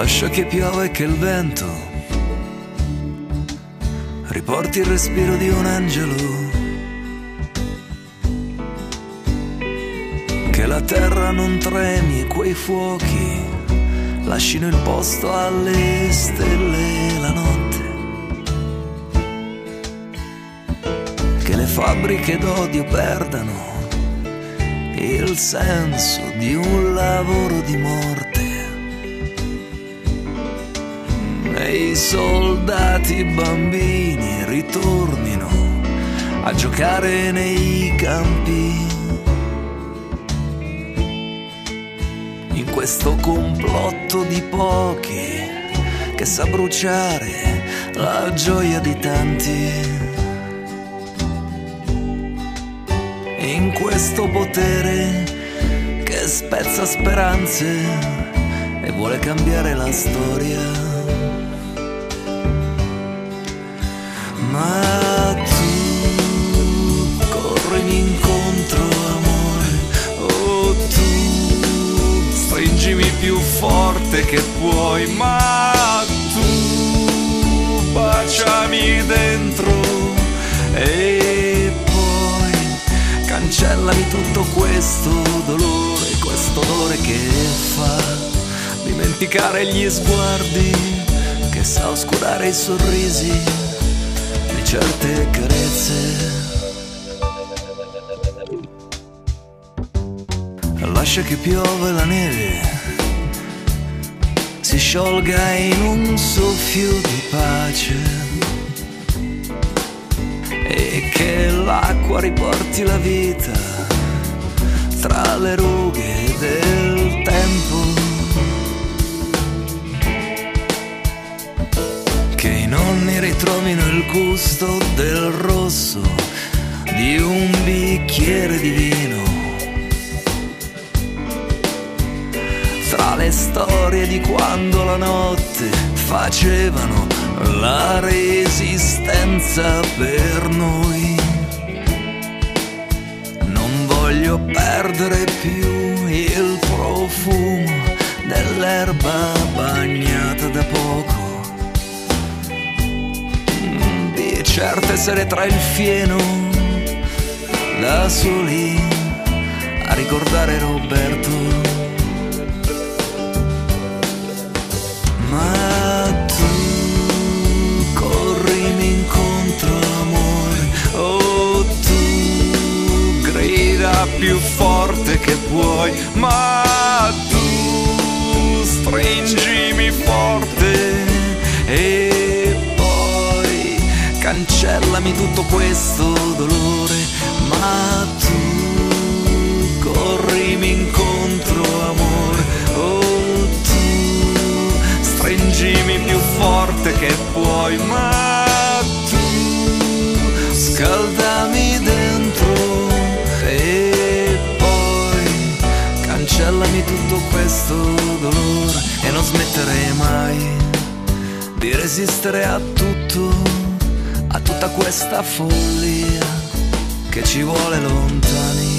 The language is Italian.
Lascia che piova e che il vento riporti il respiro di un angelo, che la terra non tremi e quei fuochi lascino il posto alle stelle la notte, che le fabbriche d'odio perdano il senso di un lavoro di morte, e i soldati bambini ritornino a giocare nei campi. In questo complotto di pochi che sa bruciare la gioia di tanti, in questo potere che spezza speranze e vuole cambiare la storia. Ma tu corrimi incontro, amore, oh tu stringimi più forte che puoi, ma tu baciami dentro e poi cancellami tutto questo dolore che fa dimenticare gli sguardi, che sa oscurare i sorrisi di certe carezze. Lascia che piova la neve si sciolga in un soffio di pace e che l'acqua riporti la vita tra le rughe del tempo, che i nonni ritrovino il gusto del rosso di un bicchiere di vino, tra le storie di quando la notte facevano la resistenza per noi. Non voglio perdere più il profumo dell'erba bagnata da poco, di certe sere tra il fieno, da soli a ricordare Roberto. Ma tu corrimi incontro, amore, oh tu grida più forte che puoi, ma tu stringimi forte e poi cancellami tutto questo dolore, ma tu corrimi incontro, amore, oh tu stringimi più forte che puoi, ma tu scaldami dentro e poi cancellami tutto questo dolore, e non smetterei mai di resistere a tutto, a tutta questa follia che ci vuole lontani.